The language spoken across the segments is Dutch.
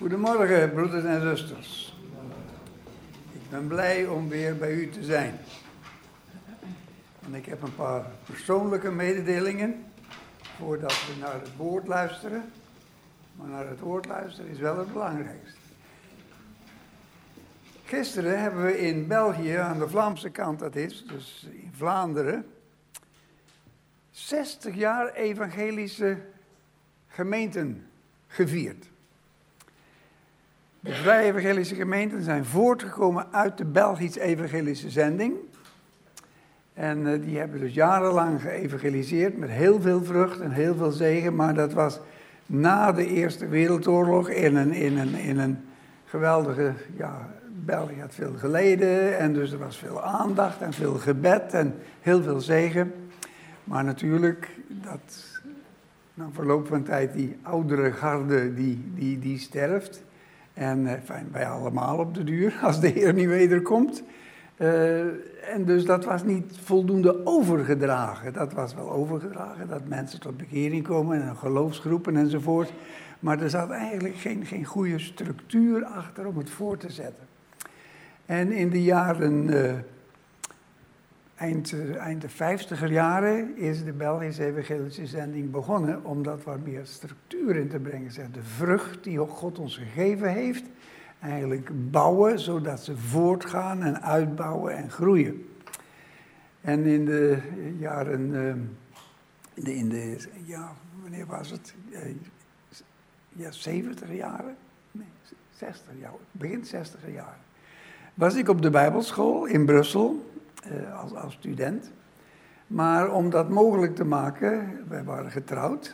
Goedemorgen, broeders en zusters. Ik ben blij om weer bij u te zijn. En ik heb een paar persoonlijke mededelingen voordat we naar het woord luisteren. Maar naar het woord luisteren is wel het belangrijkste. Gisteren hebben we in België, aan de Vlaamse kant dat is, dus in Vlaanderen, 60 jaar evangelische gemeenten gevierd. De vrije evangelische gemeenten zijn voortgekomen uit de Belgisch-evangelische zending. En die hebben dus jarenlang geëvangeliseerd met heel veel vrucht en heel veel zegen. Maar dat was na de Eerste Wereldoorlog in een geweldige... België had veel geleden en dus er was veel aandacht en veel gebed en heel veel zegen. Maar natuurlijk, na verloop van tijd, die oudere garde die sterft. En wij allemaal op de duur, als de Heer niet wederkomt. En dus dat was niet voldoende overgedragen. Dat was wel overgedragen, dat mensen tot bekering komen en geloofsgroepen enzovoort. Maar er zat eigenlijk geen goede structuur achter om het voor te zetten. En in de jaren, eind de 50er jaren, is de Belgische evangelische zending begonnen om dat wat meer structuur in te brengen. Zeg, de vrucht die God ons gegeven heeft, eigenlijk bouwen zodat ze voortgaan en uitbouwen en groeien. En in de jaren, wanneer was het? 70 jaren? Nee, 60 jaar, begin 60er jaren. Was ik op de Bijbelschool in Brussel, als student. Maar om dat mogelijk te maken, wij waren getrouwd.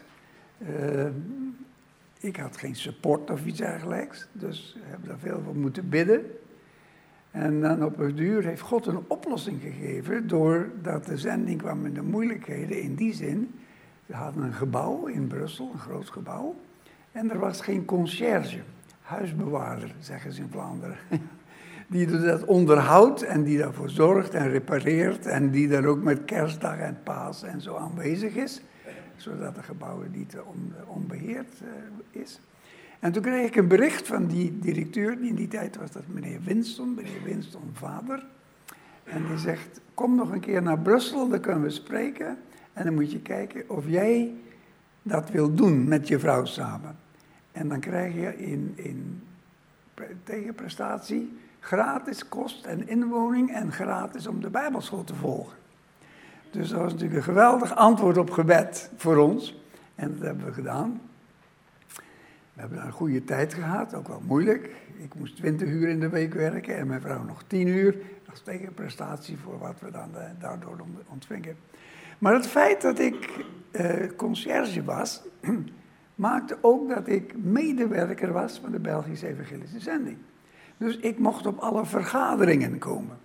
Ik had geen support of iets dergelijks, dus we hebben daar veel voor moeten bidden. En dan op een duur heeft God een oplossing gegeven, doordat de zending kwam in de moeilijkheden. In die zin, we hadden een gebouw in Brussel, een groot gebouw. En er was geen conciërge, huisbewaarder, zeggen ze in Vlaanderen. Die dat onderhoudt en die daarvoor zorgt en repareert en die daar ook met kerstdag en paas en zo aanwezig is, zodat het gebouw niet onbeheerd is. En toen kreeg ik een bericht van die directeur, in die tijd was dat meneer Winston vader. En die zegt, kom nog een keer naar Brussel, dan kunnen we spreken. En dan moet je kijken of jij dat wil doen met je vrouw samen. En dan krijg je in tegenprestatie gratis kost en inwoning en gratis om de Bijbelschool te volgen. Dus dat was natuurlijk een geweldig antwoord op gebed voor ons. En dat hebben we gedaan. We hebben daar een goede tijd gehad, ook wel moeilijk. Ik moest 20 uur in de week werken en mijn vrouw nog 10 uur. Als tegenprestatie voor wat we dan daardoor ontvingen. Maar het feit dat ik conciërge was, maakte ook dat ik medewerker was van de Belgische evangelische zending. Dus ik mocht op alle vergaderingen komen.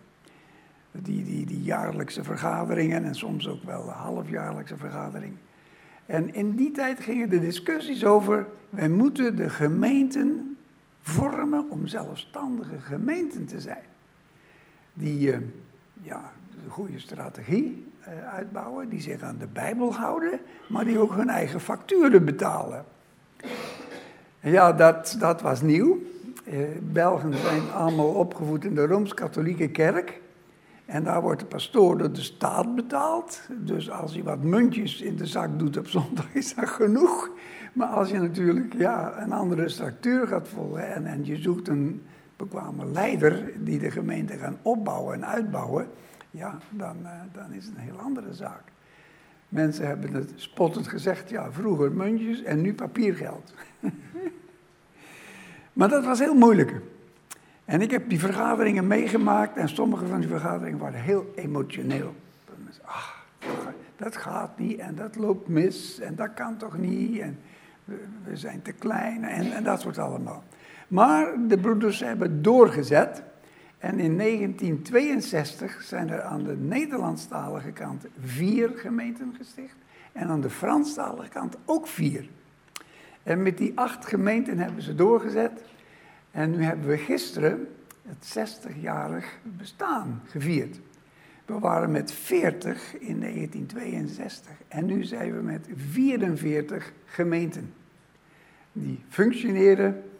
Die jaarlijkse vergaderingen en soms ook wel de halfjaarlijkse vergadering. En in die tijd gingen de discussies over, wij moeten de gemeenten vormen om zelfstandige gemeenten te zijn. Die de goede strategie uitbouwen, die zich aan de Bijbel houden, maar die ook hun eigen facturen betalen. Ja, dat was nieuw. Belgen zijn allemaal opgevoed in de Rooms-Katholieke kerk. En daar wordt de pastoor door de staat betaald. Dus als hij wat muntjes in de zak doet op zondag, is dat genoeg. Maar als je natuurlijk een andere structuur gaat volgen en je zoekt een bekwame leider die de gemeente gaat opbouwen en uitbouwen, dan is het een heel andere zaak. Mensen hebben het spottend gezegd, vroeger muntjes en nu papiergeld. Maar dat was heel moeilijk. En ik heb die vergaderingen meegemaakt en sommige van die vergaderingen waren heel emotioneel. Dat gaat niet en dat loopt mis en dat kan toch niet en we zijn te klein en dat soort allemaal. Maar de broeders hebben doorgezet en in 1962 zijn er aan de Nederlandstalige kant 4 gemeenten gesticht en aan de Franstalige kant ook 4. En met die 8 gemeenten hebben ze doorgezet. En nu hebben we gisteren het 60-jarig bestaan gevierd. We waren met 40 in 1962 en nu zijn we met 44 gemeenten. Die functioneren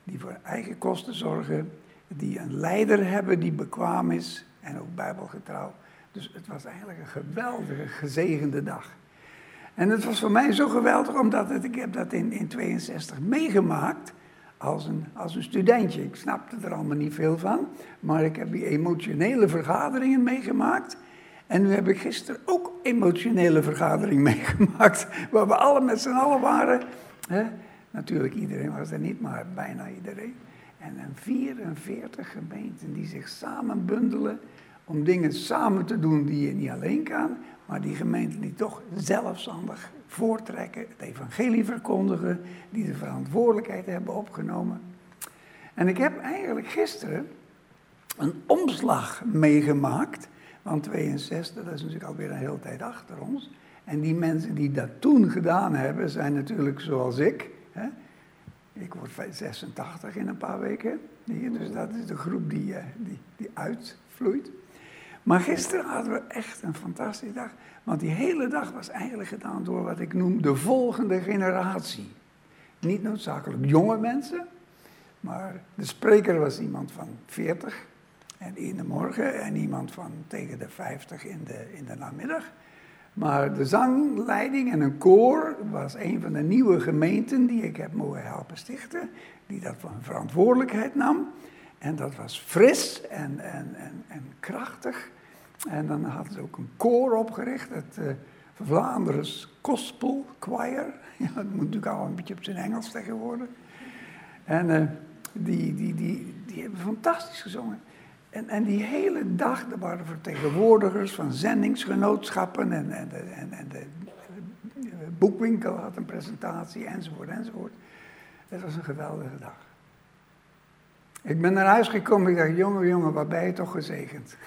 die voor eigen kosten zorgen, die een leider hebben die bekwaam is en ook bijbelgetrouw. Dus het was eigenlijk een geweldige, gezegende dag. En het was voor mij zo geweldig, omdat ik heb dat in 62 meegemaakt als een studentje. Ik snapte er allemaal niet veel van, maar ik heb die emotionele vergaderingen meegemaakt. En nu heb ik gisteren ook emotionele vergadering meegemaakt, waar we alle met z'n allen waren. Natuurlijk, iedereen was er niet, maar bijna iedereen. En 44 gemeenten die zich samen bundelen om dingen samen te doen die je niet alleen kan, maar die gemeenten die toch zelfstandig voortrekken, het evangelie verkondigen, die de verantwoordelijkheid hebben opgenomen. En ik heb eigenlijk gisteren een omslag meegemaakt, want 62, dat is natuurlijk alweer een hele tijd achter ons. En die mensen die dat toen gedaan hebben, zijn natuurlijk zoals ik. Hè? Ik word 86 in een paar weken, dus dat is de groep die uitvloeit. Maar gisteren hadden we echt een fantastische dag, want die hele dag was eigenlijk gedaan door wat ik noem de volgende generatie. Niet noodzakelijk jonge mensen, maar de spreker was iemand van 40 en in de morgen en iemand van tegen de 50 in de namiddag. Maar de zangleiding en een koor was een van de nieuwe gemeenten die ik heb mogen helpen stichten, die dat van verantwoordelijkheid nam. En dat was fris en krachtig. En dan hadden ze ook een koor opgericht, het Vlaanderen's Gospel Choir. Ja, dat moet natuurlijk al een beetje op zijn Engels tegenwoordig. En die hebben fantastisch gezongen. En die hele dag, er waren vertegenwoordigers van zendingsgenootschappen en de boekwinkel had een presentatie enzovoort. Het was een geweldige dag. Ik ben naar huis gekomen en ik dacht, jongen, waar ben je toch gezegend?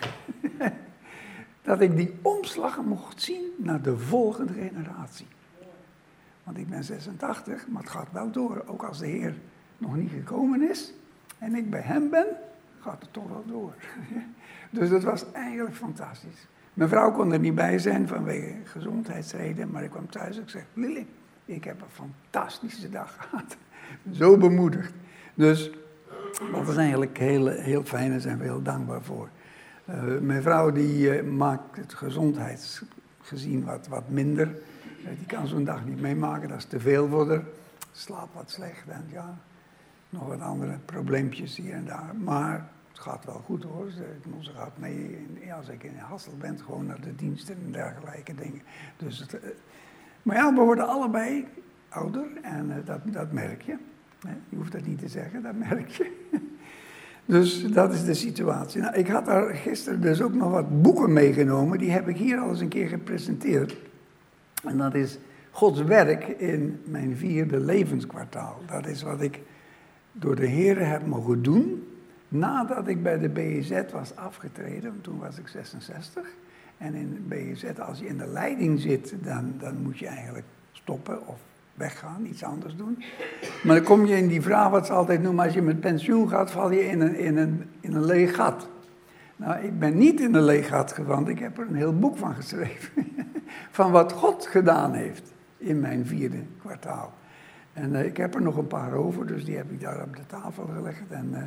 Dat ik die omslag mocht zien naar de volgende generatie. Want ik ben 86, maar het gaat wel door. Ook als de Heer nog niet gekomen is en ik bij hem ben, gaat het toch wel door. Dus dat was eigenlijk fantastisch. Mijn vrouw kon er niet bij zijn vanwege gezondheidsreden, maar ik kwam thuis en ik zeg, Lily, ik heb een fantastische dag gehad. Zo bemoedigd. Dus dat is eigenlijk heel fijn en zijn we heel dankbaar voor. Mijn vrouw die maakt het gezondheidsgezien wat minder. Die kan zo'n dag niet meemaken, dat is te veel voor haar. Slaapt wat slecht en ja, nog wat andere probleempjes hier en daar. Maar het gaat wel goed hoor. Ze gaat mee, als ik in Hassel ben, gewoon naar de diensten en dergelijke dingen. Dus maar ja, we worden allebei ouder en dat merk je. Je hoeft dat niet te zeggen, dat merk je. Dus dat is de situatie. Nou, ik had daar gisteren dus ook nog wat boeken meegenomen. Die heb ik hier al eens een keer gepresenteerd. En dat is Gods werk in mijn 4e levenskwartaal. Dat is wat ik door de Heer heb mogen doen nadat ik bij de BEZ was afgetreden. Want toen was ik 66. En in de BEZ, als je in de leiding zit, dan moet je eigenlijk stoppen of weggaan, iets anders doen. Maar dan kom je in die vraag wat ze altijd noemen, als je met pensioen gaat, val je in een leeg gat. Nou, ik ben niet in een leeg gat gevallen, ik heb er een heel boek van geschreven. Van wat God gedaan heeft in mijn 4e kwartaal. En ik heb er nog een paar over, dus die heb ik daar op de tafel gelegd. En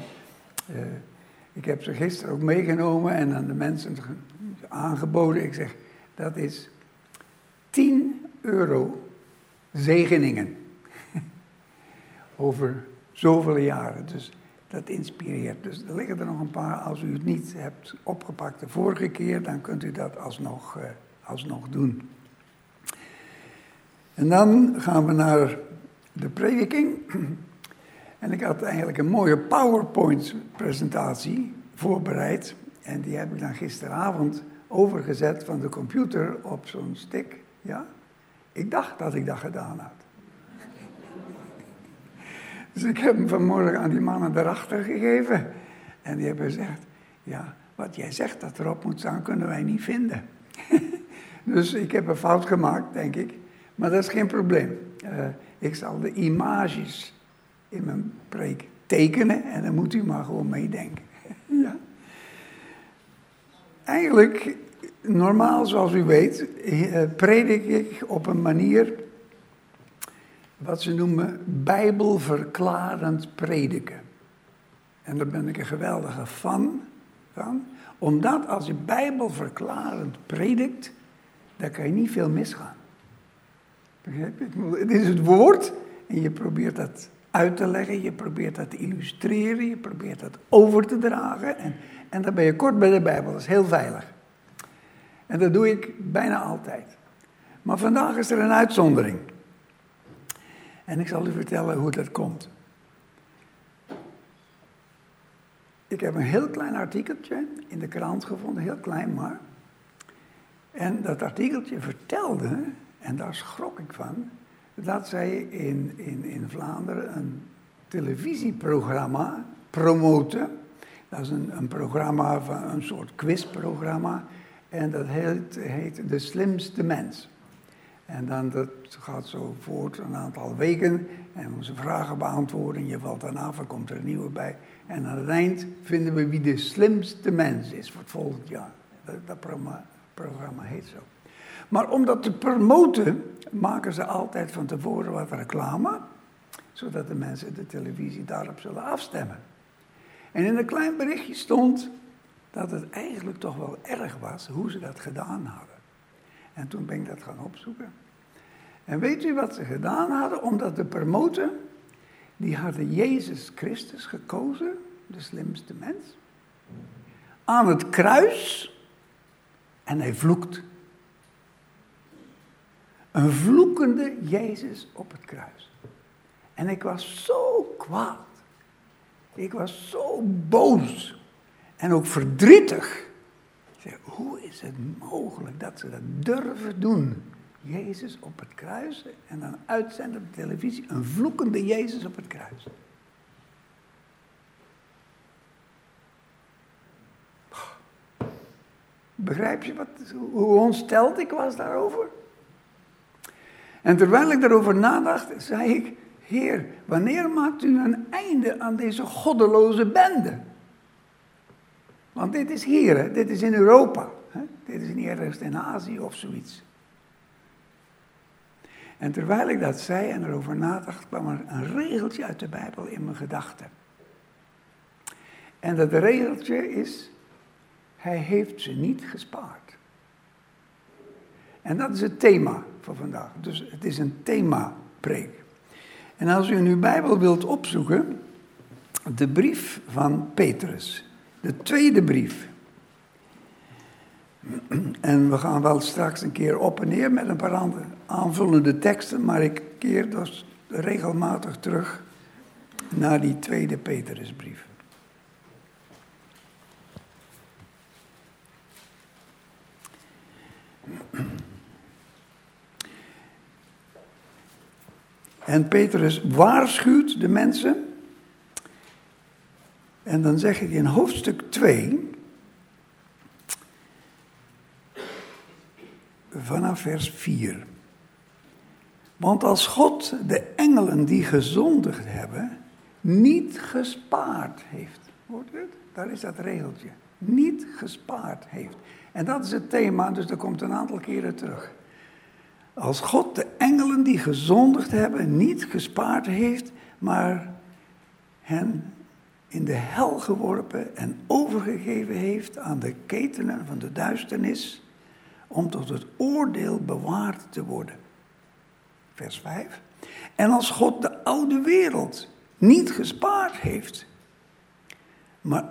ik heb ze gisteren ook meegenomen en aan de mensen aangeboden. Ik zeg, dat is €10 zegeningen. Over zoveel jaren. Dus dat inspireert. Dus er liggen er nog een paar. Als u het niet hebt opgepakt de vorige keer, dan kunt u dat alsnog doen. En dan gaan we naar de prediking. En ik had eigenlijk een mooie PowerPoint-presentatie voorbereid. En die heb ik dan gisteravond overgezet van de computer op zo'n stick. Ja? Ik dacht dat ik dat gedaan had. Dus ik heb hem vanmorgen aan die mannen daarachter gegeven. En die hebben gezegd, ja, wat jij zegt dat erop moet staan, kunnen wij niet vinden. Dus ik heb een fout gemaakt, denk ik. Maar dat is geen probleem. Ik zal de images in mijn preek tekenen en dan moet u maar gewoon meedenken. Ja. Eigenlijk, normaal zoals u weet, predik ik op een manier wat ze noemen bijbelverklarend prediken. En daar ben ik een geweldige fan van. Omdat als je bijbelverklarend predikt, dan kan je niet veel misgaan. Begrijp je? Het is het woord en je probeert dat uit te leggen, je probeert dat te illustreren, je probeert dat over te dragen. En dan ben je kort bij de Bijbel, dat is heel veilig. En dat doe ik bijna altijd. Maar vandaag is er een uitzondering. En ik zal u vertellen hoe dat komt. Ik heb een heel klein artikeltje in de krant gevonden, heel klein maar. En dat artikeltje vertelde, en daar schrok ik van, dat zij in Vlaanderen een televisieprogramma promoten. Dat is een programma, van een soort quizprogramma. En dat heet De Slimste Mens. En dan dat gaat zo voort een aantal weken. En we vragen beantwoorden. Je valt dan af, er komt er een nieuwe bij. En aan het eind vinden we wie de slimste mens is voor het volgend jaar. Dat programma heet zo. Maar om dat te promoten, maken ze altijd van tevoren wat reclame. Zodat de mensen de televisie daarop zullen afstemmen. En in een klein berichtje stond dat het eigenlijk toch wel erg was hoe ze dat gedaan hadden. En toen ben ik dat gaan opzoeken. En weet u wat ze gedaan hadden om dat te promoten? Die hadden Jezus Christus gekozen, de slimste mens, aan het kruis en hij vloekt. Een vloekende Jezus op het kruis. En ik was zo kwaad. Ik was zo boos. En ook verdrietig. Ik zei, hoe is het mogelijk dat ze dat durven doen? Jezus op het kruis en dan uitzenden op de televisie. Een vloekende Jezus op het kruis. Begrijp je hoe ontsteld ik was daarover? En terwijl ik daarover nadacht, zei ik, Heer, wanneer maakt u een einde aan deze goddeloze bende? Want dit is hier, hè? Dit is in Europa. Hè? Dit is niet ergens in Azië of zoiets. En terwijl ik dat zei en erover nadacht, kwam er een regeltje uit de Bijbel in mijn gedachten. En dat regeltje is, hij heeft ze niet gespaard. En dat is het thema voor vandaag. Dus het is een themapreek. En als u in uw Bijbel wilt opzoeken, de brief van Petrus. De tweede brief. En we gaan wel straks een keer op en neer met een paar andere aanvullende teksten, maar ik keer dus regelmatig terug naar die tweede Petrusbrief. En Petrus waarschuwt de mensen. En dan zeg ik in hoofdstuk 2, vanaf vers 4. Want als God de engelen die gezondigd hebben, niet gespaard heeft. Hoort u het? Daar is dat regeltje. Niet gespaard heeft. En dat is het thema, dus dat komt een aantal keren terug. Als God de engelen die gezondigd hebben niet gespaard heeft, maar hen in de hel geworpen en overgegeven heeft aan de ketenen van de duisternis, om tot het oordeel bewaard te worden. Vers 5. En als God de oude wereld niet gespaard heeft, maar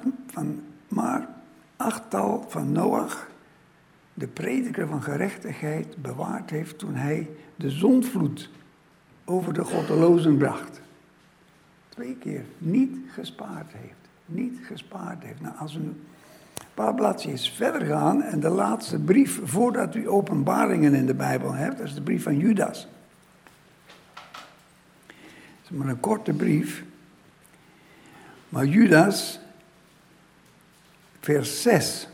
achttal van Noach, de prediker van gerechtigheid, bewaard heeft toen hij de zondvloed over de goddelozen bracht. 2 keer niet gespaard heeft. Niet gespaard heeft. Nou, als we een paar bladzijden verder gaan en de laatste brief voordat u Openbaringen in de Bijbel hebt, dat is de brief van Judas. Het is maar een korte brief. Maar Judas, vers 6.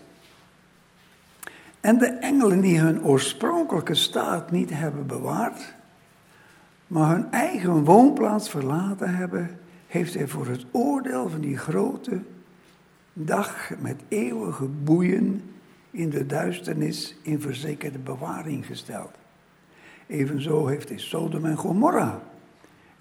En de engelen die hun oorspronkelijke staat niet hebben bewaard, maar hun eigen woonplaats verlaten hebben, heeft hij voor het oordeel van die grote dag met eeuwige boeien in de duisternis in verzekerde bewaring gesteld. Evenzo heeft hij Sodom en Gomorra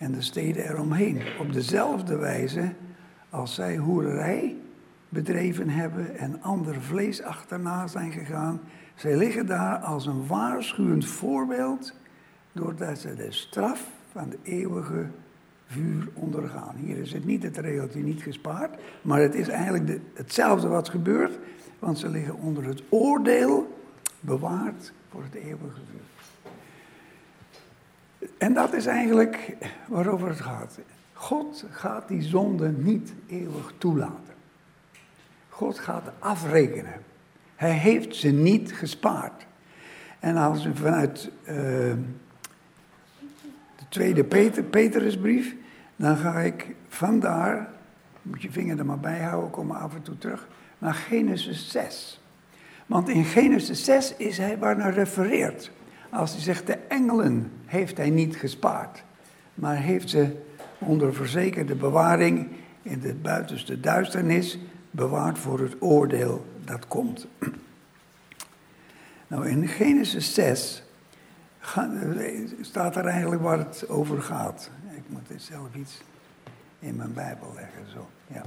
en de steden eromheen. Op dezelfde wijze als zij hoererij bedreven hebben en ander vlees achterna zijn gegaan. Zij liggen daar als een waarschuwend voorbeeld, doordat zij de straf van de eeuwige vuur ondergaan. Hier is het niet het regeltje niet gespaard, maar het is eigenlijk hetzelfde wat gebeurt, want ze liggen onder het oordeel, bewaard voor het eeuwige vuur. En dat is eigenlijk waarover het gaat. God gaat die zonde niet eeuwig toelaten. God gaat afrekenen. Hij heeft ze niet gespaard. En als u vanuit de tweede Petrusbrief, dan ga ik vandaar, moet je vinger er maar bij houden, ik kom er af en toe terug, naar Genesis 6. Want in Genesis 6 is hij waarnaar refereert. Als hij zegt, de engelen heeft hij niet gespaard, maar heeft ze onder verzekerde bewaring in de buitenste duisternis bewaard voor het oordeel dat komt. Nou, in Genesis 6 staat er eigenlijk waar het over gaat. Ik moet er zelf iets in mijn Bijbel leggen, zo, ja.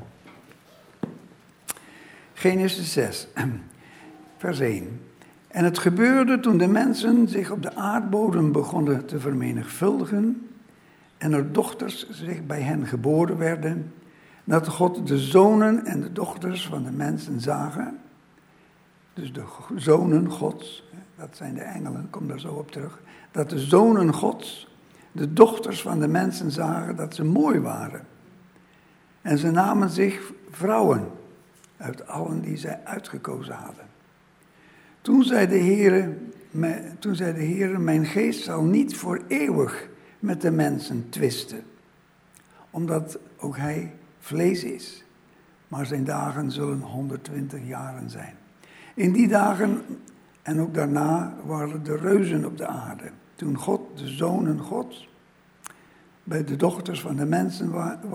Genesis 6, vers 1. En het gebeurde toen de mensen zich op de aardbodem begonnen te vermenigvuldigen en er dochters zich bij hen geboren werden, dat God de zonen en de dochters van de mensen zagen. Dus de zonen Gods, dat zijn de engelen, kom daar zo op terug. Dat de zonen Gods, de dochters van de mensen zagen dat ze mooi waren. En ze namen zich vrouwen uit allen die zij uitgekozen hadden. Toen zei de Heere, mijn geest zal niet voor eeuwig met de mensen twisten, omdat ook hij vlees is, maar zijn dagen zullen 120 jaren zijn. In die dagen en ook daarna waren de reuzen op de aarde, toen God, de zonen Gods, bij de dochters van de mensen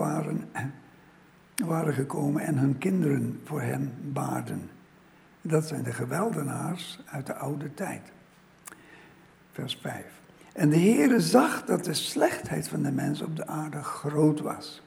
waren gekomen en hun kinderen voor hen baarden. Dat zijn de geweldenaars uit de oude tijd. Vers 5. En de Heere zag dat de slechtheid van de mens op de aarde groot was.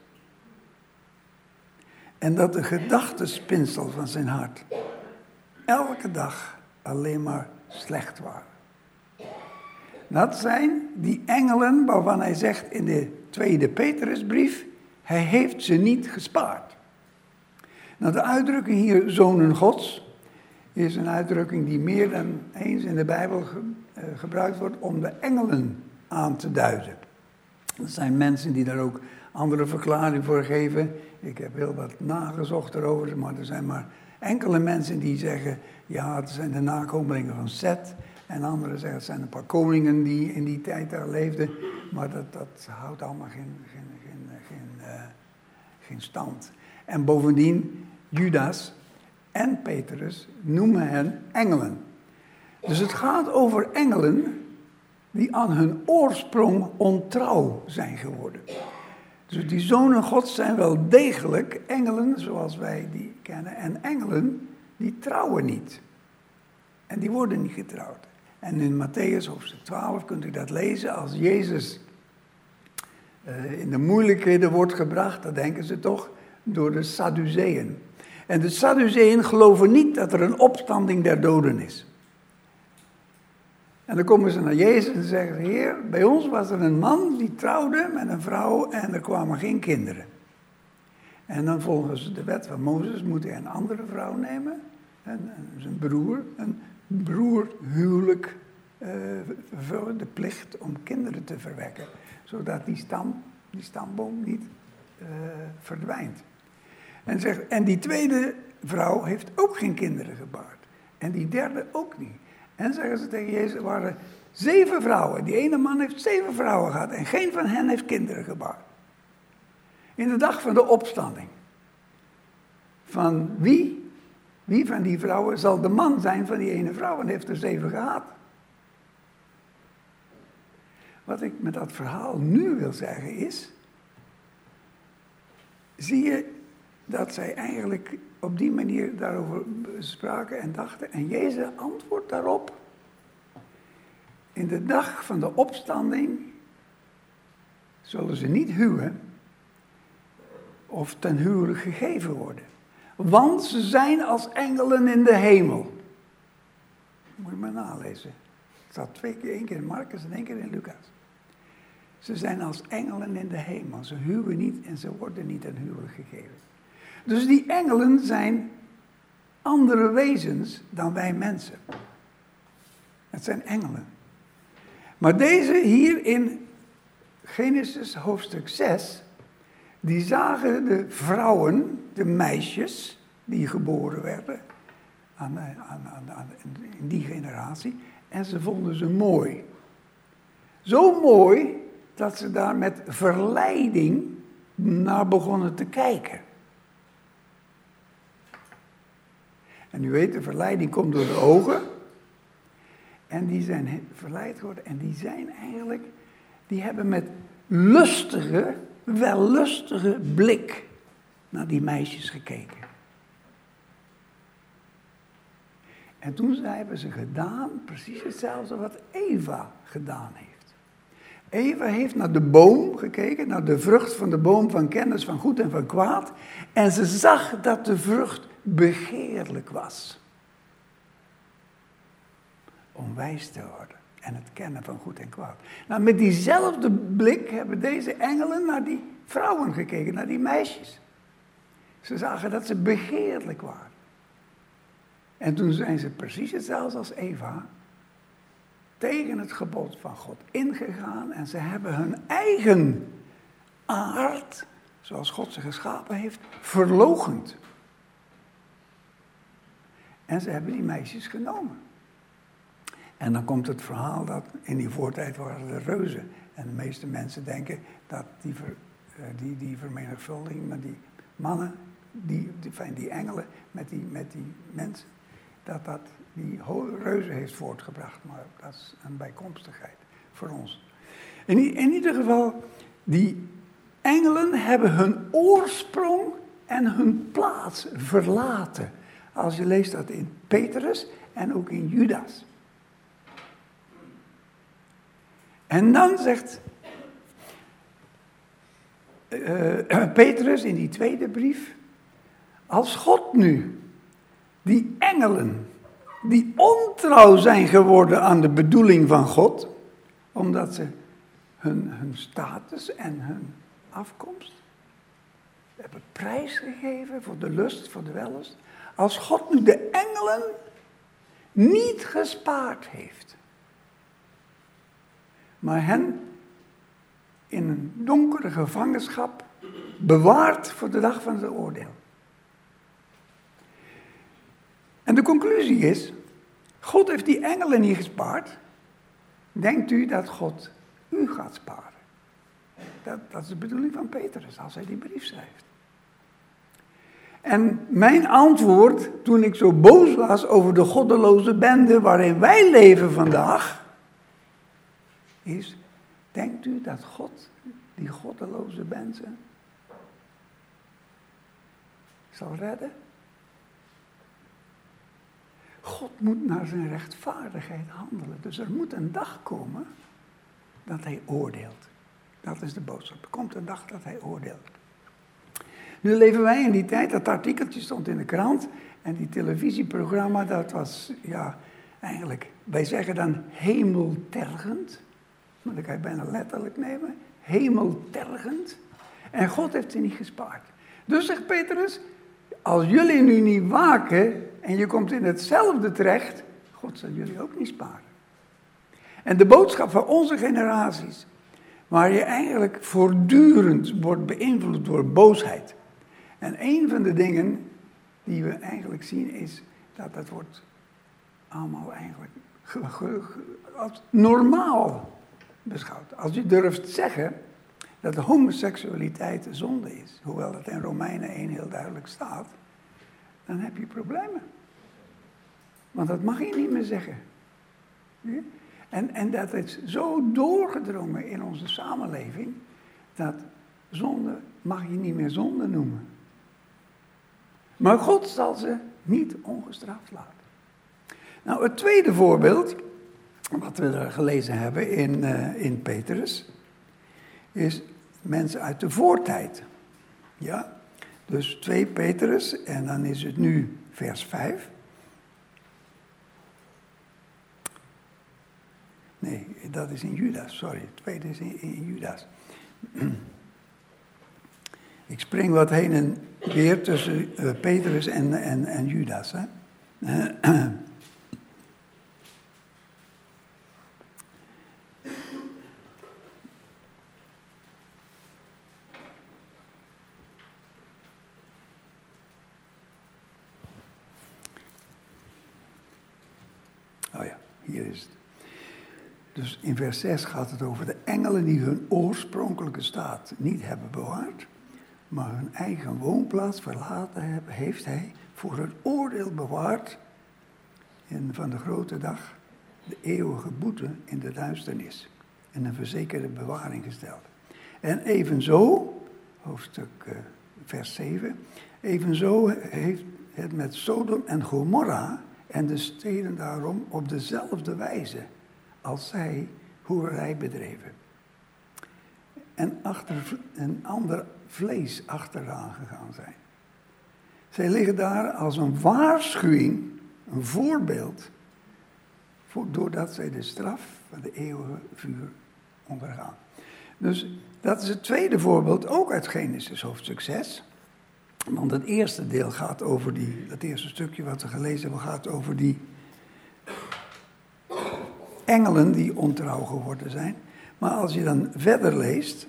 En dat de gedachtespinsel van zijn hart elke dag alleen maar slecht waren. Dat zijn die engelen waarvan hij zegt in de tweede Petrusbrief, hij heeft ze niet gespaard. Nou, de uitdrukking hier, zonen Gods, is een uitdrukking die meer dan eens in de Bijbel gebruikt wordt om de engelen aan te duiden. Er zijn mensen die daar ook andere verklaringen voor geven. Ik heb heel wat nagezocht erover, maar er zijn maar enkele mensen die zeggen, ja, het zijn de nakomelingen van Seth. En anderen zeggen, het zijn een paar koningen die in die tijd daar leefden. Maar dat houdt allemaal geen stand. En bovendien, Judas en Petrus noemen hen engelen. Dus het gaat over engelen die aan hun oorsprong ontrouw zijn geworden. Dus die zonen Gods zijn wel degelijk engelen zoals wij die kennen. En engelen die trouwen niet. En die worden niet getrouwd. En in Matthäus hoofdstuk 12 kunt u dat lezen. Als Jezus in de moeilijkheden wordt gebracht, dan denken ze toch, door de Sadduceeën. En de Sadduceeën geloven niet dat er een opstanding der doden is. En dan komen ze naar Jezus en zeggen, Heer, bij ons was er een man die trouwde met een vrouw en er kwamen geen kinderen. En dan volgens de wet van Mozes moet hij een andere vrouw nemen, zijn broer, een broerhuwelijk vervullen, de plicht om kinderen te verwekken, zodat die stamboom niet verdwijnt. En die tweede vrouw heeft ook geen kinderen gebaard. En die derde ook niet. En zeggen ze tegen Jezus, er waren 7 vrouwen. Die ene man heeft 7 vrouwen gehad en geen van hen heeft kinderen gebaard. In de dag van de opstanding. Van wie van die vrouwen zal de man zijn van die ene vrouw en heeft er 7 gehad? Wat ik met dat verhaal nu wil zeggen is, zie je dat zij eigenlijk op die manier daarover spraken en dachten. En Jezus antwoordt daarop. In de dag van de opstanding zullen ze niet huwen of ten huwelijk gegeven worden. Want ze zijn als engelen in de hemel. Moet je maar nalezen. Het staat 1 keer in Marcus en 1 keer in Lucas. Ze zijn als engelen in de hemel. Ze huwen niet en ze worden niet ten huwelijk gegeven. Dus die engelen zijn andere wezens dan wij mensen. Het zijn engelen. Maar deze hier in Genesis hoofdstuk 6, die zagen de vrouwen, de meisjes die geboren werden in die generatie, en ze vonden ze mooi. Zo mooi dat ze daar met verleiding naar begonnen te kijken. En u weet, de verleiding komt door de ogen. En die zijn verleid geworden. En die hebben met lustige, wellustige blik naar die meisjes gekeken. En toen hebben ze gedaan precies hetzelfde wat Eva gedaan heeft. Eva heeft naar de boom gekeken, naar de vrucht van de boom van kennis van goed en van kwaad. En ze zag dat de vrucht begeerlijk was. Om wijs te worden en het kennen van goed en kwaad. Nou, met diezelfde blik hebben deze engelen naar die vrouwen gekeken, naar die meisjes. Ze zagen dat ze begeerlijk waren. En toen zijn ze precies hetzelfde als Eva tegen het gebod van God ingegaan en ze hebben hun eigen aard, zoals God ze geschapen heeft, verloochend. En ze hebben die meisjes genomen. En dan komt het verhaal dat in die voortijd waren er reuzen. En de meeste mensen denken dat die vermenigvuldiging met die mannen, die engelen met die mensen, dat die reuzen heeft voortgebracht. Maar dat is een bijkomstigheid voor ons. In ieder geval, die engelen hebben hun oorsprong en hun plaats verlaten. Als je leest dat in Petrus en ook in Judas. En dan zegt Petrus in die tweede brief, als God nu die engelen die ontrouw zijn geworden aan de bedoeling van God, omdat ze hun status en hun afkomst hebben prijsgegeven voor de lust, voor de wellust, als God nu de engelen niet gespaard heeft, maar hen in een donkere gevangenschap bewaart voor de dag van zijn oordeel. En de conclusie is, God heeft die engelen niet gespaard. Denkt u dat God u gaat sparen? Dat is de bedoeling van Petrus als hij die brief schrijft. En mijn antwoord, toen ik zo boos was over de goddeloze bende waarin wij leven vandaag, is, denkt u dat God die goddeloze mensen zal redden? God moet naar zijn rechtvaardigheid handelen. Dus er moet een dag komen dat hij oordeelt. Dat is de boodschap. Er komt een dag dat hij oordeelt. Nu leven wij in die tijd, dat artikeltje stond in de krant. En die televisieprogramma, dat was, ja, eigenlijk, wij zeggen dan hemeltergend. Maar dat kan je bijna letterlijk nemen. Hemeltergend. En God heeft ze niet gespaard. Dus zegt Petrus, als jullie nu niet waken en je komt in hetzelfde terecht, God zal jullie ook niet sparen. En de boodschap van onze generaties, waar je eigenlijk voortdurend wordt beïnvloed door boosheid. En een van de dingen die we eigenlijk zien is dat het wordt allemaal eigenlijk als normaal beschouwd. Als je durft zeggen dat homoseksualiteit zonde is, hoewel dat in Romeinen 1 heel duidelijk staat, dan heb je problemen. Want dat mag je niet meer zeggen. Ja? En dat is zo doorgedrongen in onze samenleving, dat zonde mag je niet meer zonde noemen. Maar God zal ze niet ongestraft laten. Nou, het tweede voorbeeld, wat we gelezen hebben in Petrus, is mensen uit de voortijd. Ja? Dus 2 Petrus en dan is het nu vers 5. Nee, dat is in Judas, sorry. Het tweede is in Judas. Ik spring wat heen en weer tussen Petrus en Judas. Hè? Oh ja, hier is het. Dus in vers 6 gaat het over de engelen die hun oorspronkelijke staat niet hebben bewaard, maar hun eigen woonplaats verlaten hebben, heeft hij voor het oordeel bewaard en van de grote dag de eeuwige boete in de duisternis en een verzekerde bewaring gesteld. En evenzo, hoofdstuk vers 7, evenzo heeft het met Sodom en Gomorra en de steden daarom op dezelfde wijze als zij hoererij bedreven. En achter een ander vlees achteraan gegaan zijn. Zij liggen daar als een waarschuwing, een voorbeeld, doordat zij de straf van de eeuwige vuur ondergaan. Dus dat is het tweede voorbeeld, ook uit Genesis hoofdstuk 6. Want het eerste deel gaat over het eerste stukje wat we gelezen hebben, gaat over die engelen die ontrouw geworden zijn. Maar als je dan verder leest,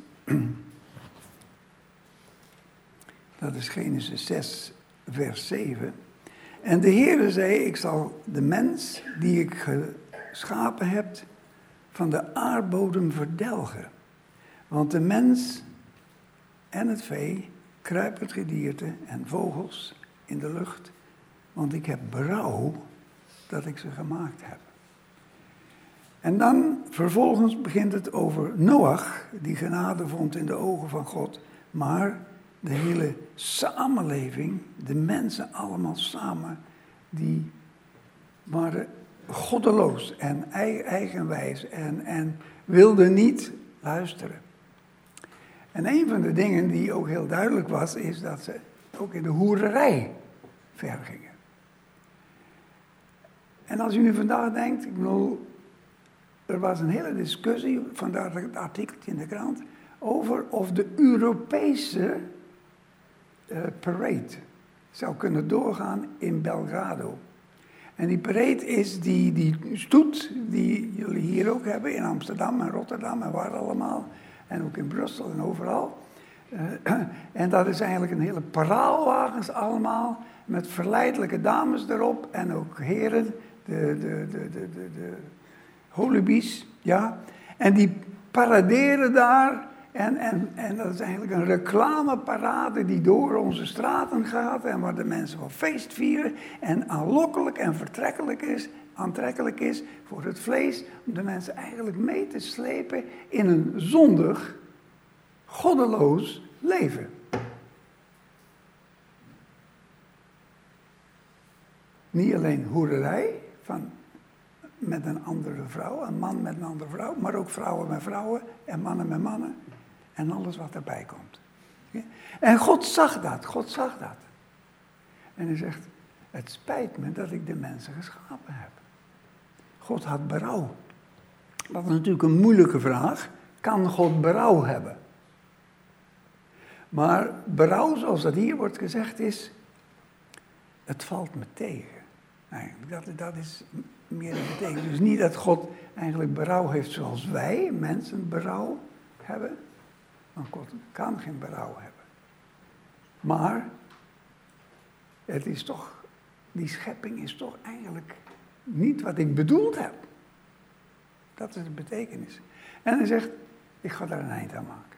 dat is Genesis 6, vers 7. En de Heere zei, ik zal de mens die ik geschapen heb van de aardbodem verdelgen. Want de mens en het vee, kruipend gedierte en vogels in de lucht. Want ik heb berouw dat ik ze gemaakt heb. En dan vervolgens begint het over Noach, die genade vond in de ogen van God. Maar de hele samenleving, de mensen allemaal samen, die waren goddeloos en eigenwijs en wilden niet luisteren. En een van de dingen die ook heel duidelijk was, is dat ze ook in de hoererij vergingen. En als u nu vandaag denkt, ik bedoel, er was een hele discussie, vandaar het artikeltje in de krant, over of de Europese parade zou kunnen doorgaan in Belgrado. En die parade is die stoet die jullie hier ook hebben, in Amsterdam en Rotterdam en waar allemaal. En ook in Brussel en overal. En dat is eigenlijk een hele paraalwagens allemaal, met verleidelijke dames erop en ook heren, de holubies, ja. En die paraderen daar en dat is eigenlijk een reclameparade die door onze straten gaat en waar de mensen wel feest vieren en aanlokkelijk en aantrekkelijk is voor het vlees, om de mensen eigenlijk mee te slepen in een zondig, goddeloos leven. Niet alleen hoererij met een andere vrouw, een man met een andere vrouw, maar ook vrouwen met vrouwen en mannen met mannen en alles wat erbij komt. En God zag dat. En hij zegt, het spijt me dat ik de mensen geschapen heb. God had berouw. Dat is natuurlijk een moeilijke vraag. Kan God berouw hebben? Maar berouw, zoals dat hier wordt gezegd, is, het valt me tegen. Eigenlijk, dat is meer de betekenis. Dus niet dat God eigenlijk berouw heeft zoals wij, mensen, berouw hebben. Want God kan geen berouw hebben. Maar het is toch, die schepping is toch eigenlijk niet wat ik bedoeld heb. Dat is de betekenis. En hij zegt, ik ga daar een eind aan maken.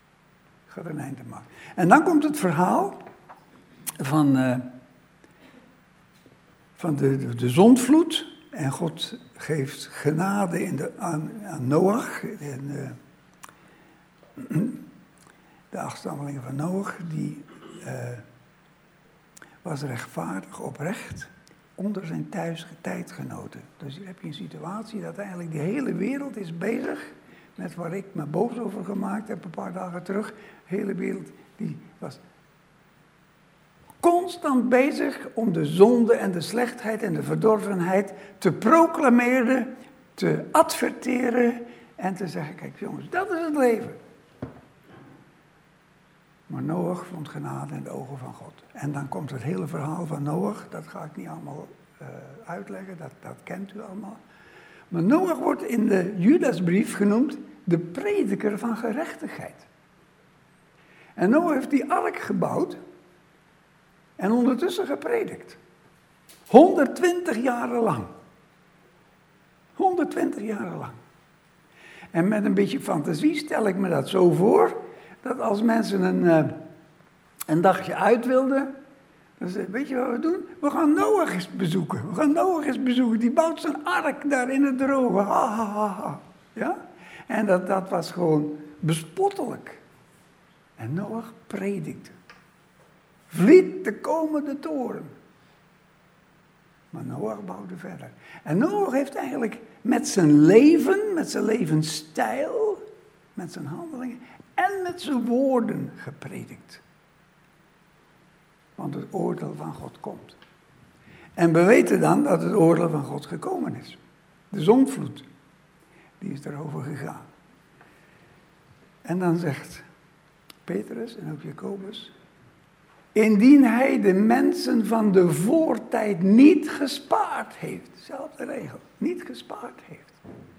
En dan komt het verhaal van de zondvloed. En God geeft genade aan Noach. De afstammelingen van Noach, die was rechtvaardig, oprecht, onder zijn tijdgenoten. Dus hier heb je een situatie dat eigenlijk de hele wereld is bezig net waar ik me boos over gemaakt heb een paar dagen terug. De hele wereld die was constant bezig om de zonde en de slechtheid en de verdorvenheid te proclameren, te adverteren en te zeggen, kijk jongens, dat is het leven. Maar Noach vond genade in de ogen van God. En dan komt het hele verhaal van Noach, dat ga ik niet allemaal uitleggen, dat kent u allemaal. Maar Noach wordt in de Judasbrief genoemd de prediker van gerechtigheid. En Noach heeft die ark gebouwd en ondertussen gepredikt. 120 jaren lang. 120 jaren lang. En met een beetje fantasie stel ik me dat zo voor, dat als mensen een dagje uit wilden, dan zei, weet je wat we doen? We gaan Noach eens bezoeken. Die bouwt zijn ark daar in het droge. Ha, ha, ha, ha. Ja? En dat was gewoon bespottelijk. En Noach predikte. Vliet de komende toren. Maar Noach bouwde verder. En Noach heeft eigenlijk met zijn leven, met zijn levensstijl, met zijn handelingen en met zijn woorden gepredikt. Want het oordeel van God komt. En we weten dan dat het oordeel van God gekomen is. De zondvloed, die is erover gegaan. En dan zegt Petrus en ook Jacobus, indien hij de mensen van de voortijd niet gespaard heeft, dezelfde regel, niet gespaard heeft.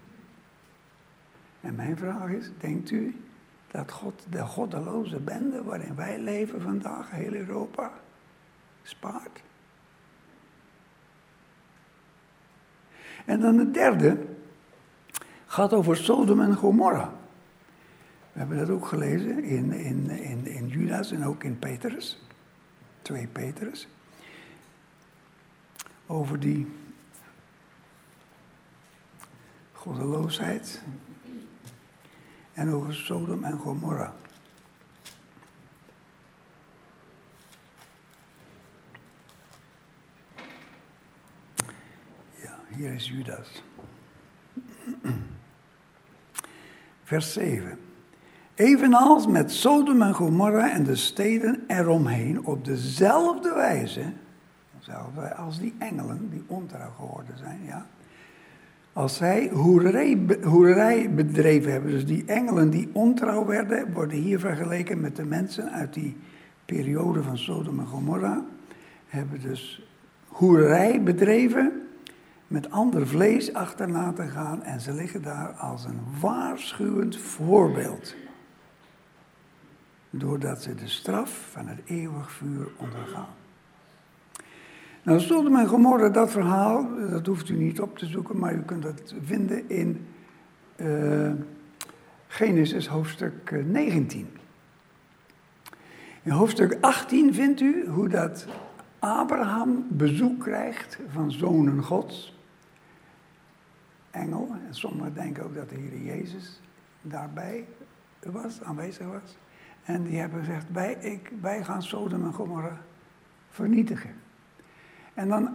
En mijn vraag is, denkt u dat God de goddeloze bende waarin wij leven vandaag, heel Europa, spaart? En dan het derde gaat over Sodom en Gomorra. We hebben dat ook gelezen in Judas en ook in Petrus. 2 Petrus. Over die goddeloosheid. En over Sodom en Gomorra. Ja, hier is Judas. Vers 7. Evenals met Sodom en Gomorra en de steden eromheen, op dezelfde wijze als die engelen die ontrouw geworden zijn, ja. Als zij hoererij bedreven hebben, dus die engelen die ontrouw werden, worden hier vergeleken met de mensen uit die periode van Sodom en Gomorra, hebben dus hoererij bedreven, met ander vlees achterna te gaan en ze liggen daar als een waarschuwend voorbeeld. Doordat ze de straf van het eeuwig vuur ondergaan. Nou, Sodom en Gomorra, dat verhaal, dat hoeft u niet op te zoeken, maar u kunt dat vinden in Genesis hoofdstuk 19. In hoofdstuk 18 vindt u hoe dat Abraham bezoek krijgt van zonen Gods. Engel, en sommigen denken ook dat de Heer Jezus daarbij was, aanwezig was. En die hebben gezegd, wij gaan Sodom en Gomorra vernietigen. En dan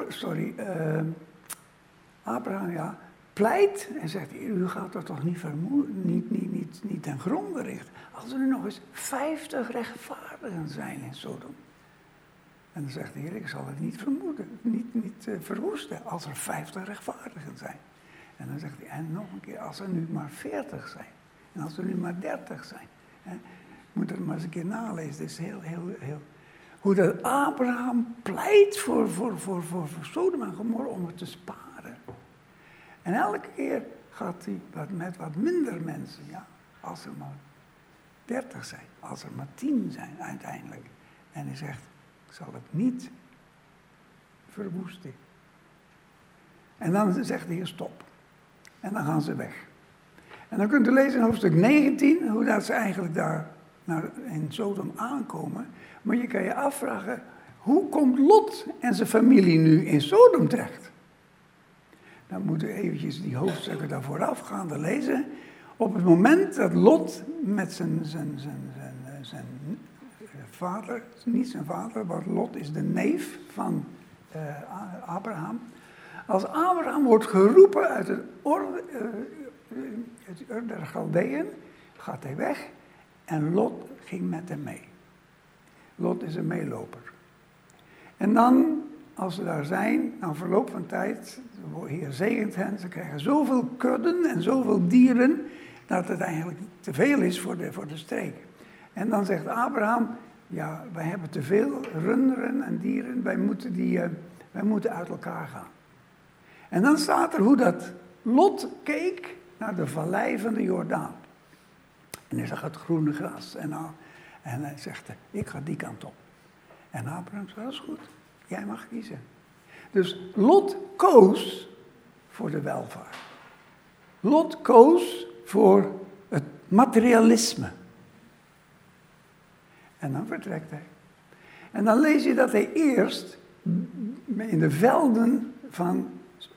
Abraham pleit en zegt, u gaat er toch niet ten gronde richten. Als er nu nog eens 50 rechtvaardigen zijn in Sodom. En dan zegt de Heer, ik zal het niet vermoeden, niet verwoesten als er 50 rechtvaardigen zijn. En dan zegt hij, en nog een keer, als er nu maar 40 zijn. En als er nu maar 30 zijn. Moet er maar eens een keer nalezen. Het is heel. Hoe dat Abraham pleit voor Sodom en Gomorra om het te sparen. En elke keer gaat hij met wat minder mensen. Ja, als er maar 30 zijn. Als er maar 10 zijn uiteindelijk. En hij zegt, ik zal het niet verwoesten. En dan zegt de Heer stop. En dan gaan ze weg. En dan kunt u lezen in hoofdstuk 19 hoe dat ze eigenlijk daar in Sodom aankomen. Maar je kan je afvragen, hoe komt Lot en zijn familie nu in Sodom terecht? Dan moeten we eventjes die hoofdstukken daar voorafgaande lezen. Op het moment dat Lot met zijn vader, niet zijn vader, want Lot is de neef van Abraham. Als Abraham wordt geroepen uit het uit Ur der Galdeën, gaat hij weg en Lot ging met hem mee. Lot is een meeloper. En dan, als ze daar zijn, na verloop van tijd, de Heer zegent hen, ze krijgen zoveel kudden en zoveel dieren, dat het eigenlijk te veel is voor de streek. En dan zegt Abraham, ja, wij hebben te veel runderen en dieren, wij moeten uit elkaar gaan. En dan staat er hoe dat Lot keek naar de vallei van de Jordaan. En hij zag het groene gras en hij zegt, ik ga die kant op. En Abraham zei, dat is goed, jij mag kiezen. Dus Lot koos voor de welvaart. Lot koos voor het materialisme. En dan vertrekt hij. En dan lees je dat hij eerst in de velden van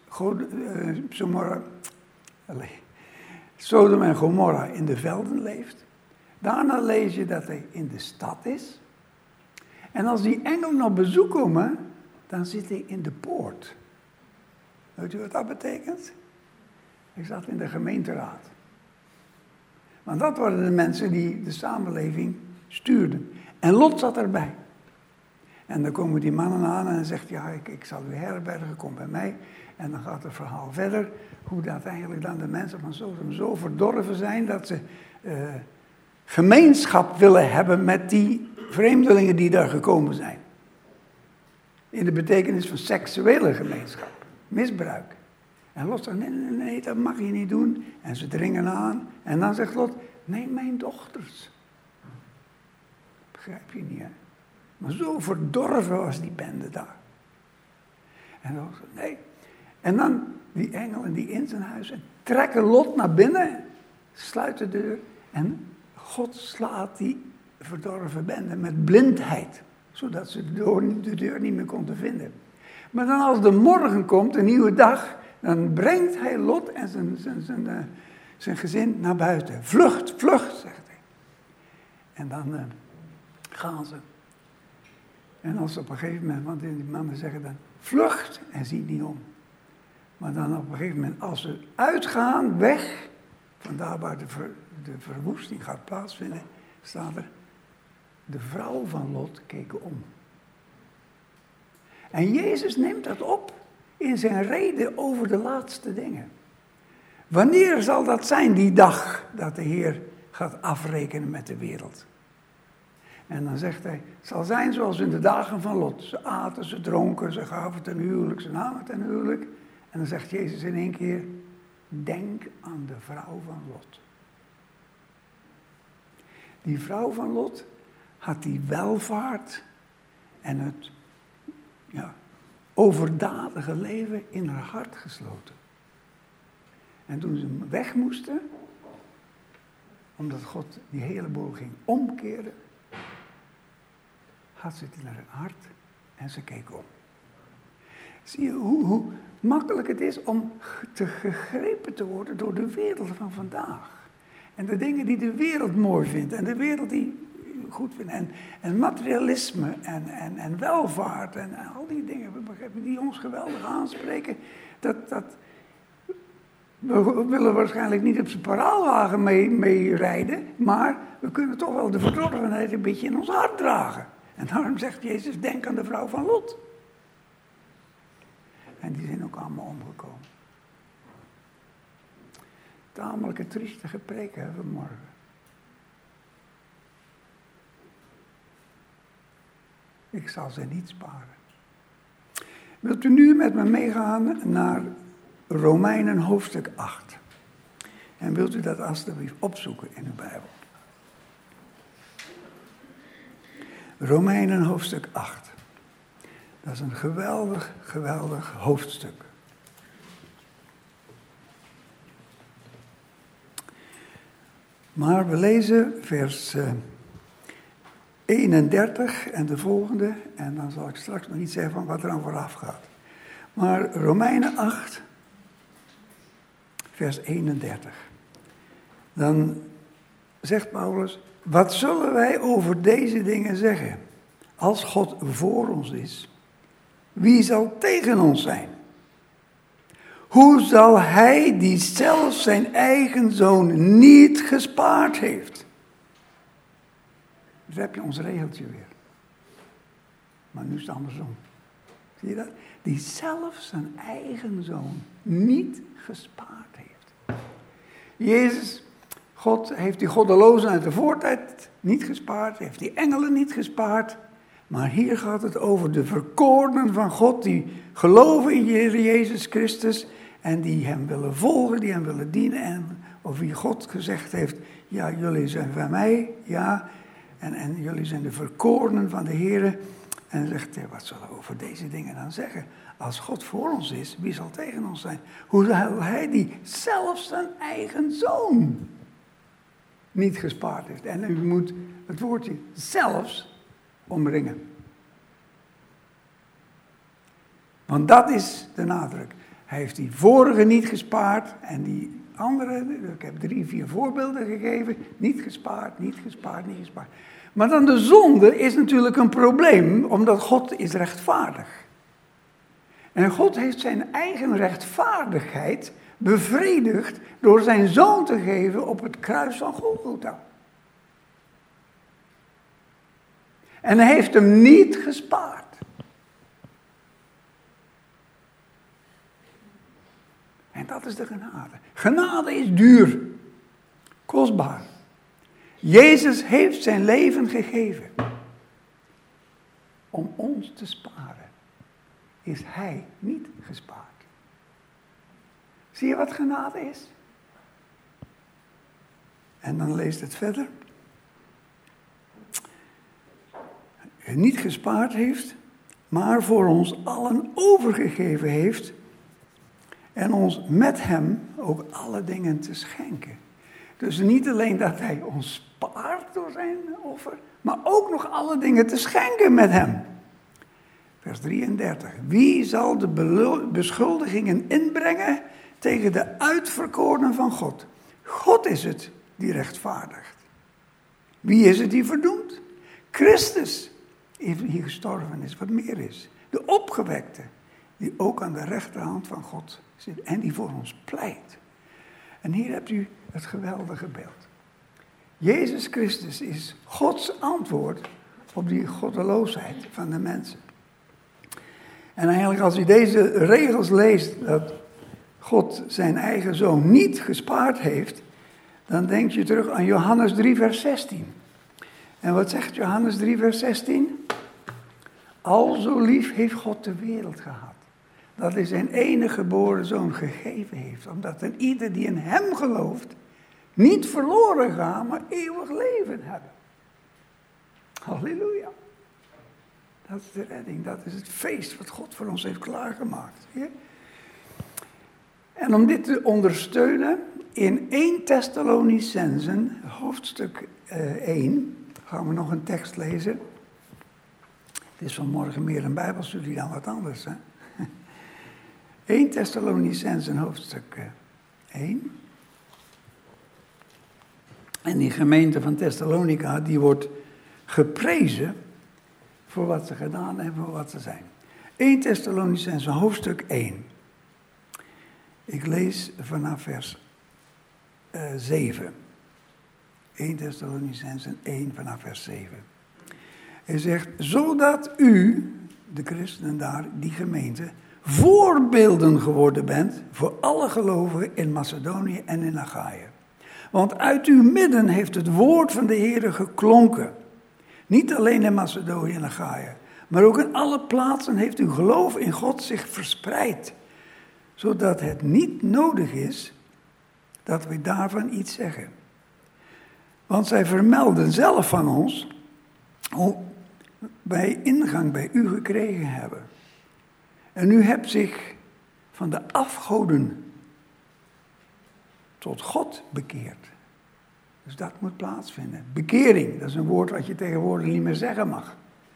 Sodom en Gomorra in de velden leeft. Daarna lees je dat hij in de stad is. En als die engelen op bezoek komen, dan zit hij in de poort. Weet u wat dat betekent? Hij zat in de gemeenteraad. Want dat waren de mensen die de samenleving stuurden. En Lot zat erbij. En dan komen die mannen aan en hij zegt, ja, ik zal u herbergen, kom bij mij. En dan gaat het verhaal verder, hoe dat eigenlijk dan de mensen van Sodom zo verdorven zijn, dat ze gemeenschap willen hebben met die vreemdelingen die daar gekomen zijn. In de betekenis van seksuele gemeenschap, misbruik. En Lot zegt, nee, dat mag je niet doen. En ze dringen aan. En dan zegt Lot, neem mijn dochters. Begrijp je niet, hè? Maar zo verdorven was die bende daar. En dan zegt, nee. En dan die engelen die in zijn huis en trekken Lot naar binnen, sluiten de deur. En God slaat die verdorven bende met blindheid. Zodat ze de deur niet meer konden vinden. Maar dan als de morgen komt, een nieuwe dag, dan brengt hij Lot en zijn gezin naar buiten. Vlucht, vlucht, zegt hij. En dan gaan ze. En als ze op een gegeven moment, want die mannen zeggen dan, vlucht en zie niet om. Maar dan op een gegeven moment, als ze uitgaan, weg, vandaar waar de verwoesting gaat plaatsvinden, staat er, de vrouw van Lot keek om. En Jezus neemt dat op in zijn reden over de laatste dingen. Wanneer zal dat zijn, die dag dat de Heer gaat afrekenen met de wereld? En dan zegt hij, het zal zijn zoals in de dagen van Lot. Ze aten, ze dronken, ze gaven ten huwelijk, ze namen ten huwelijk. En dan zegt Jezus in één keer, denk aan de vrouw van Lot. Die vrouw van Lot had die welvaart en het overdadige leven in haar hart gesloten. En toen ze weg moesten, omdat God die hele boel ging omkeren, had ze het in haar hart en ze keek om. Zie je hoe makkelijk het is om gegrepen te worden door de wereld van vandaag. En de dingen die de wereld mooi vindt en de wereld die goed vindt. En materialisme en welvaart en al die dingen die ons geweldig aanspreken. We willen waarschijnlijk niet op zijn paraalwagen mee rijden, maar we kunnen toch wel de verdorvenheid een beetje in ons hart dragen. En daarom zegt Jezus, denk aan de vrouw van Lot. En die zijn ook allemaal omgekomen. Tamelijk een triestige preek vanmorgen. Ik zal ze niet sparen. Wilt u nu met me meegaan naar Romeinen hoofdstuk 8? En wilt u dat alstublieft opzoeken in uw Bijbel? Romeinen hoofdstuk 8. Dat is een geweldig, geweldig hoofdstuk. Maar we lezen vers 31 en de volgende. En dan zal ik straks nog iets zeggen van wat er aan vooraf gaat. Maar Romeinen 8, vers 31. Dan zegt Paulus, wat zullen wij over deze dingen zeggen? Als God voor ons is, wie zal tegen ons zijn? Hoe zal hij die zelf zijn eigen zoon niet gespaard heeft? Dus heb je ons regeltje weer. Maar nu is het andersom. Zie je dat? Die zelf zijn eigen zoon niet gespaard heeft. Jezus, God heeft die goddelozen uit de voortijd niet gespaard. Heeft die engelen niet gespaard. Maar hier gaat het over de verkorenen van God die geloven in Jezus Christus. En die hem willen volgen, die hem willen dienen. En over wie God gezegd heeft, ja, jullie zijn van mij, ja. En jullie zijn de verkorenen van de Heer. En zegt hij, wat zullen we over deze dingen dan zeggen? Als God voor ons is, wie zal tegen ons zijn? Hoe zal hij die zelfs zijn eigen zoon niet gespaard heeft? En u moet het woordje zelfs omringen. Want dat is de nadruk. Hij heeft die vorige niet gespaard en die andere, ik heb 3, 4 voorbeelden gegeven, niet gespaard, niet gespaard, niet gespaard. Maar dan de zonde is natuurlijk een probleem, omdat God is rechtvaardig. En God heeft zijn eigen rechtvaardigheid bevredigd door zijn zoon te geven op het kruis van Golgotha. En hij heeft hem niet gespaard. En dat is de genade. Genade is duur, kostbaar. Jezus heeft zijn leven gegeven om ons te sparen. Is hij niet gespaard? Zie je wat genade is? En dan leest het verder. Niet gespaard heeft, maar voor ons allen overgegeven heeft. En ons met hem ook alle dingen te schenken. Dus niet alleen dat hij ons spaart door zijn offer, maar ook nog alle dingen te schenken met hem. Vers 33. Wie zal de beschuldigingen inbrengen tegen de uitverkorenen van God? God is het die rechtvaardigt. Wie is het die verdoemt? Christus, die gestorven is, wat meer is. De opgewekte, die ook aan de rechterhand van God zit en die voor ons pleit. En hier hebt u het geweldige beeld. Jezus Christus is Gods antwoord op die goddeloosheid van de mensen. En eigenlijk als u deze regels leest, dat God zijn eigen zoon niet gespaard heeft, dan denk je terug aan Johannes 3 vers 16. En wat zegt Johannes 3 vers 16? Al zo lief heeft God de wereld gehad, dat hij zijn enige geboren zoon gegeven heeft, omdat een ieder die in hem gelooft, niet verloren gaat, maar eeuwig leven hebben. Halleluja. Dat is de redding, dat is het feest wat God voor ons heeft klaargemaakt. Ja? En om dit te ondersteunen, in 1 Thessalonicenzen, hoofdstuk 1, gaan we nog een tekst lezen. Het is vanmorgen meer een bijbelstudie dan wat anders. Hè? 1 Thessalonicenzen, hoofdstuk 1. En die gemeente van Thessalonica, die wordt geprezen voor wat ze gedaan hebben, voor wat ze zijn. 1 Thessalonicenzen, hoofdstuk 1. Ik lees vanaf vers 7. 1 Thessalonicenzen 1 vanaf vers 7. Hij zegt, zodat u, de christenen daar, die gemeente, voorbeelden geworden bent voor alle gelovigen in Macedonië en in Achaïe. Want uit uw midden heeft het woord van de Heere geklonken. Niet alleen in Macedonië en Achaïe, maar ook in alle plaatsen heeft uw geloof in God zich verspreid. Zodat het niet nodig is dat we daarvan iets zeggen. Want zij vermelden zelf van ons hoe wij ingang bij u gekregen hebben. En u hebt zich van de afgoden tot God bekeerd. Dus dat moet plaatsvinden. Bekering, dat is een woord wat je tegenwoordig niet meer zeggen mag.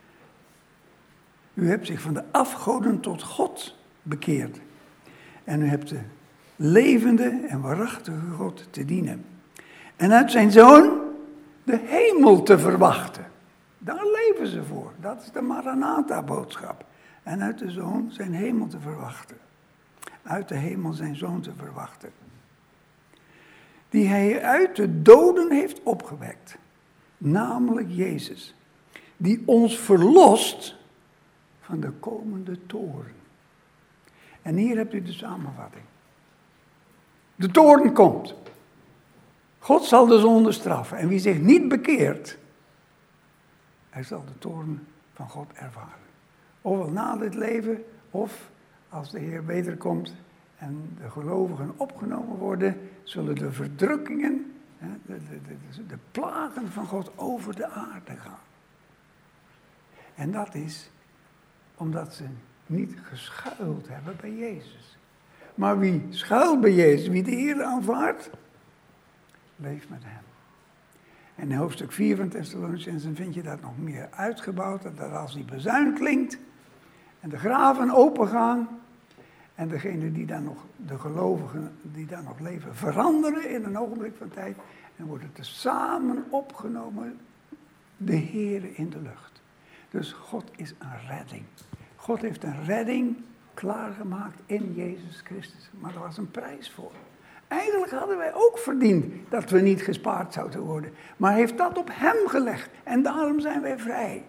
U hebt zich van de afgoden tot God bekeerd. En u hebt de levende en waarachtige God te dienen. En uit zijn zoon de hemel te verwachten. Daar leven ze voor. Dat is de Maranatha-boodschap. En uit de zoon zijn hemel te verwachten. uit de hemel zijn Zoon te verwachten. Die hij uit de doden heeft opgewekt. Namelijk Jezus. Die ons verlost van de komende toorn. En hier hebt u de samenvatting. De toorn komt. God zal de zonde straffen. En wie zich niet bekeert, hij zal de toorn van God ervaren. Ofwel na dit leven, of als de Heer wederkomt en de gelovigen opgenomen worden, zullen de verdrukkingen, de plagen van God over de aarde gaan. En dat is omdat ze niet geschuild hebben bij Jezus. Maar wie schuilt bij Jezus, wie de Heer aanvaardt, leeft met hem. En in hoofdstuk 4 van Thessalonicenzen vind je dat nog meer uitgebouwd. Dat als die bazuin klinkt en de graven opengaan en de gelovigen die daar nog leven, veranderen in een ogenblik van tijd en worden tezamen opgenomen, de Heer in de lucht. Dus God is een redding. God heeft een redding klaargemaakt in Jezus Christus. Maar er was een prijs voor. Eigenlijk hadden wij ook verdiend dat we niet gespaard zouden worden. Maar hij heeft dat op hem gelegd. En daarom zijn wij vrij.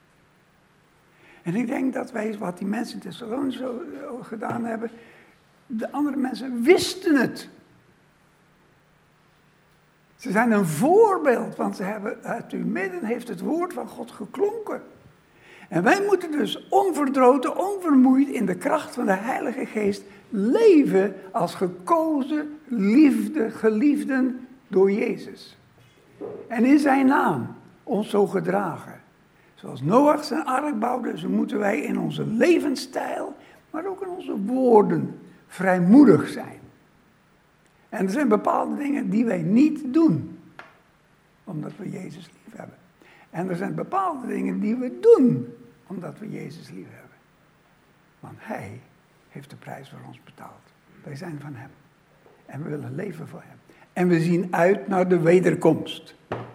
En ik denk dat wij, wat die mensen in Thessalonië zo gedaan hebben, de andere mensen wisten het. Ze zijn een voorbeeld, want ze hebben uit uw midden heeft het woord van God geklonken. En wij moeten dus onverdroten, onvermoeid in de kracht van de Heilige Geest leven als gekozen, geliefden door Jezus. En in zijn naam ons zo gedragen. Zoals Noach zijn ark bouwde, zo moeten wij in onze levensstijl, maar ook in onze woorden vrijmoedig zijn. En er zijn bepaalde dingen die wij niet doen, omdat we Jezus lief hebben. En er zijn bepaalde dingen die we doen, omdat we Jezus lief hebben. Want hij heeft de prijs voor ons betaald. Wij zijn van hem. En we willen leven voor hem. En we zien uit naar de wederkomst.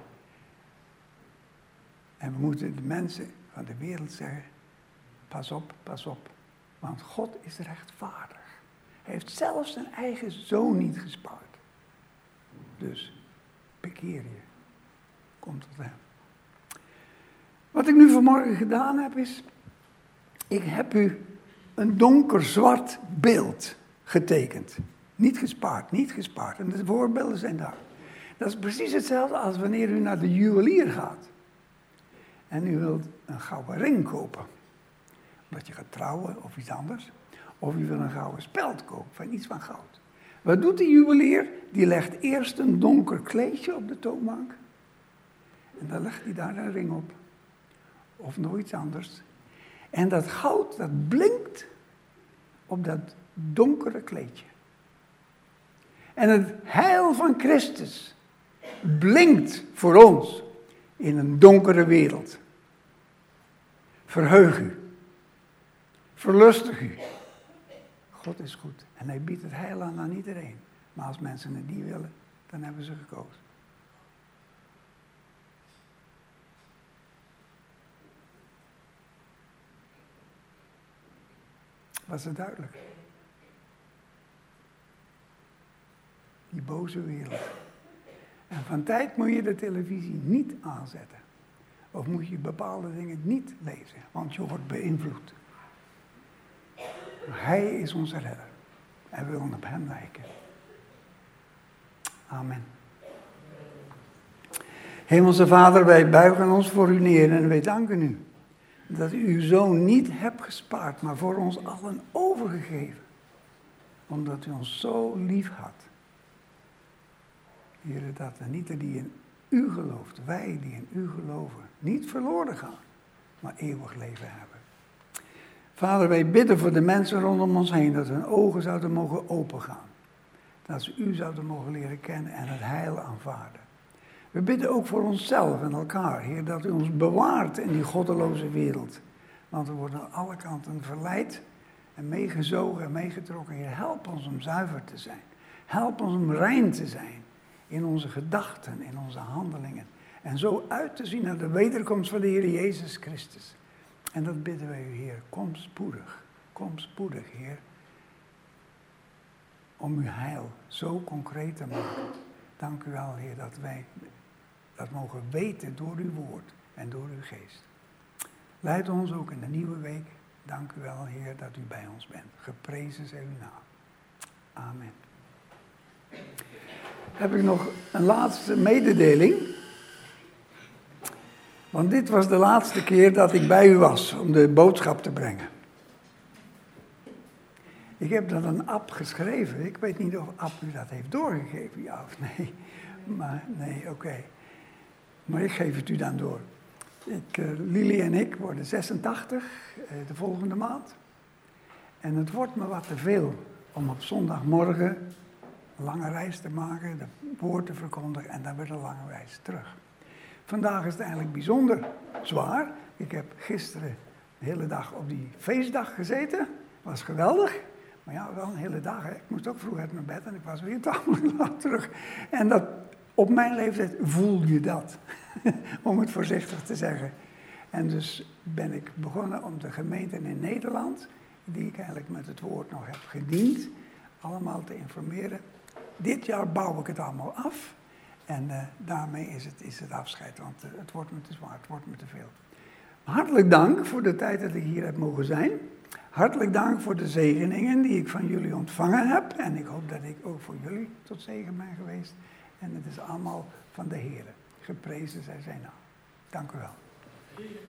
En we moeten de mensen van de wereld zeggen, pas op, pas op. Want God is rechtvaardig. Hij heeft zelfs zijn eigen zoon niet gespaard. Dus, bekeer je. Kom tot hem. Wat ik nu vanmorgen gedaan heb is, ik heb u een donkerzwart beeld getekend. Niet gespaard, niet gespaard. En de voorbeelden zijn daar. Dat is precies hetzelfde als wanneer u naar de juwelier gaat. En u wilt een gouden ring kopen. Omdat je gaat trouwen of iets anders. Of u wil een gouden speld kopen van iets van goud. Wat doet de juwelier? Die legt eerst een donker kleedje op de toonbank. En dan legt hij daar een ring op. Of nog iets anders. En dat goud, dat blinkt op dat donkere kleedje. En het heil van Christus blinkt voor ons in een donkere wereld. Verheug u. Verlustig u. God is goed. En hij biedt het heil aan iedereen. Maar als mensen het niet willen, dan hebben ze gekozen. Was het duidelijk? Die boze wereld. En van tijd moet je de televisie niet aanzetten. Of moet je bepaalde dingen niet lezen, want je wordt beïnvloed. Hij is onze redder. En we willen op hem lijken. Amen. Hemelse Vader, wij buigen ons voor u neer en wij danken u. Dat u uw zoon niet hebt gespaard, maar voor ons allen overgegeven. Omdat u ons zo lief had. Heer, dat de niet die in u gelooft, wij die in u geloven, niet verloren gaan, maar eeuwig leven hebben. Vader, wij bidden voor de mensen rondom ons heen, dat hun ogen zouden mogen opengaan. Dat ze u zouden mogen leren kennen en het heil aanvaarden. We bidden ook voor onszelf en elkaar, Heer, dat u ons bewaart in die goddeloze wereld. Want we worden aan alle kanten verleid en meegezogen en meegetrokken. Heer, help ons om zuiver te zijn. Help ons om rein te zijn in onze gedachten, in onze handelingen. En zo uit te zien naar de wederkomst van de Heer Jezus Christus. En dat bidden wij u, Heer, kom spoedig, Heer. om uw heil zo concreet te maken. Dank u wel, Heer, dat wij dat mogen weten door uw woord en door uw geest. Leid ons ook in de nieuwe week. Dank u wel, Heer, dat u bij ons bent. Geprezen zij uw naam. Amen. Heb ik nog een laatste mededeling. Want dit was de laatste keer dat ik bij u was om de boodschap te brengen. Ik heb dat een Ab geschreven. Ik weet niet of Ab u dat heeft doorgegeven, ja of nee. Maar nee, oké. Maar ik geef het u dan door. Lili en ik worden 86 de volgende maand. En het wordt me wat te veel om op zondagmorgen een lange reis te maken, de woord te verkondigen en dan weer een lange reis terug. Vandaag is het eigenlijk bijzonder zwaar. Ik heb gisteren de hele dag op die feestdag gezeten. Was geweldig. Maar ja, wel een hele dag. Hè. Ik moest ook vroeg uit mijn bed en ik was weer 12 uur laat terug. En dat, op mijn leeftijd voel je dat. Om het voorzichtig te zeggen. En dus ben ik begonnen om de gemeenten in Nederland, die ik eigenlijk met het woord nog heb gediend, allemaal te informeren. Dit jaar bouw ik het allemaal af. En daarmee is het afscheid, want het wordt me te zwaar, het wordt me te veel. Hartelijk dank voor de tijd dat ik hier heb mogen zijn. Hartelijk dank voor de zegeningen die ik van jullie ontvangen heb. En ik hoop dat ik ook voor jullie tot zegen ben geweest. En het is allemaal van de Heer. Geprezen zij zijn naam. Dank u wel.